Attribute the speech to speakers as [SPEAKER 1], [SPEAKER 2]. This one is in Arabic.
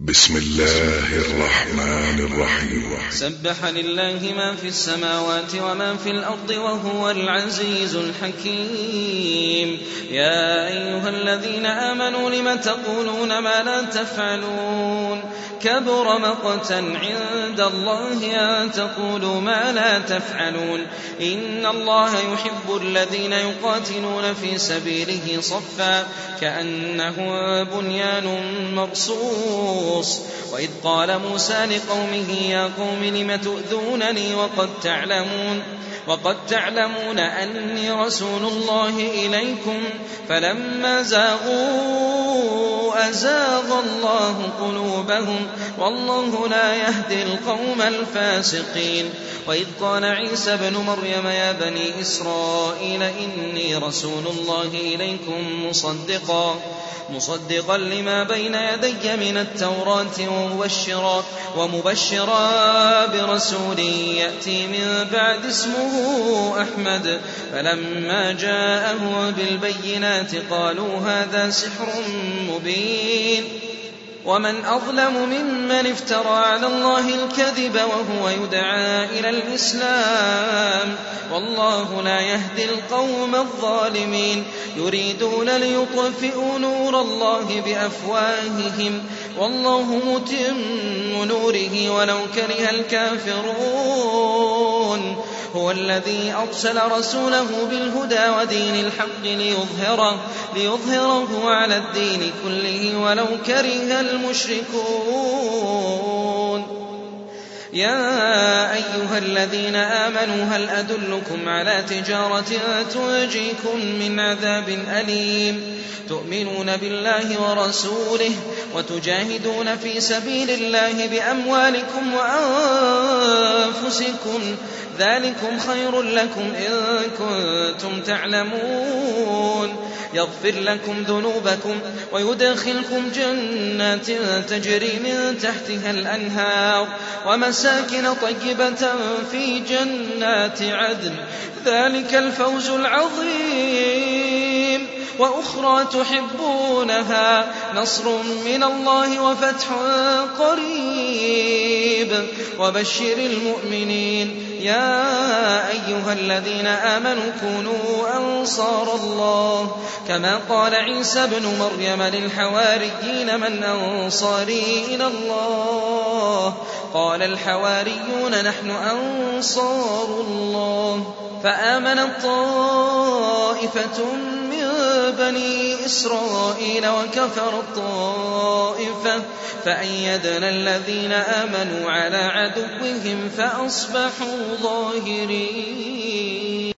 [SPEAKER 1] بسم الله الرحمن الرحيم.
[SPEAKER 2] سبح لله ما في السماوات وما في الأرض وهو العزيز الحكيم. يا أيها الذين آمنوا لم تقولون ما لا تفعلون كبر مقتا عند الله أن تقولوا ما لا تفعلون. إن الله يحب الذين يقاتلون في سبيله صفا كأنه بنيان مرصوص. وإذ قال موسى لقومه يا قوم لم تؤذونني وقد تعلمون أني رسول الله إليكم فلما زاغوا أزاغ الله قلوبهم والله لا يهدي القوم الفاسقين. وإذ قال عيسى ابن مريم يا بني إسرائيل إني رسول الله إليكم مصدقا لما بين يدي من التوراة ومبشرا برسول يأتي من بعد اسمه أحمد. فلما جاءه بالبينات قالوا هذا سحر مبين. ومن أظلم ممن افترى على الله الكذب وهو يدعى إلى الإسلام والله لا يهدي القوم الظالمين. يريدون ليطفئوا نور الله بأفواههم والله متم نوره ولو كره الكافرون. هو الذي أرسل رسوله بالهدى ودين الحق ليظهره على الدين كله ولو كره المشركون. يا أيها الذين آمنوا هل أدلكم على تجارة تنجيكم من عذاب أليم تؤمنون بالله ورسوله وتجاهدون في سبيل الله بأموالكم وأنفسكم ذلكم خير لكم إن كنتم تعلمون. يغفر لكم ذنوبكم ويدخلكم جنات تجري من تحتها الأنهار ومساكن طيبة في جنات عدن ذلك الفوز العظيم. وأخرى تحبونها نصر من الله وفتح قريب وبشر المؤمنين. يا أيها الذين آمنوا كونوا أنصار الله كما قال عيسى ابن مريم للحواريين من أنصاري إلى الله قال الحواريون نحن أنصار الله. فآمنت طائفة من بني إسرائيل وكفرت طائفة فأيدنا الذين آمنوا على عدوهم فأصبحوا ظاهرين.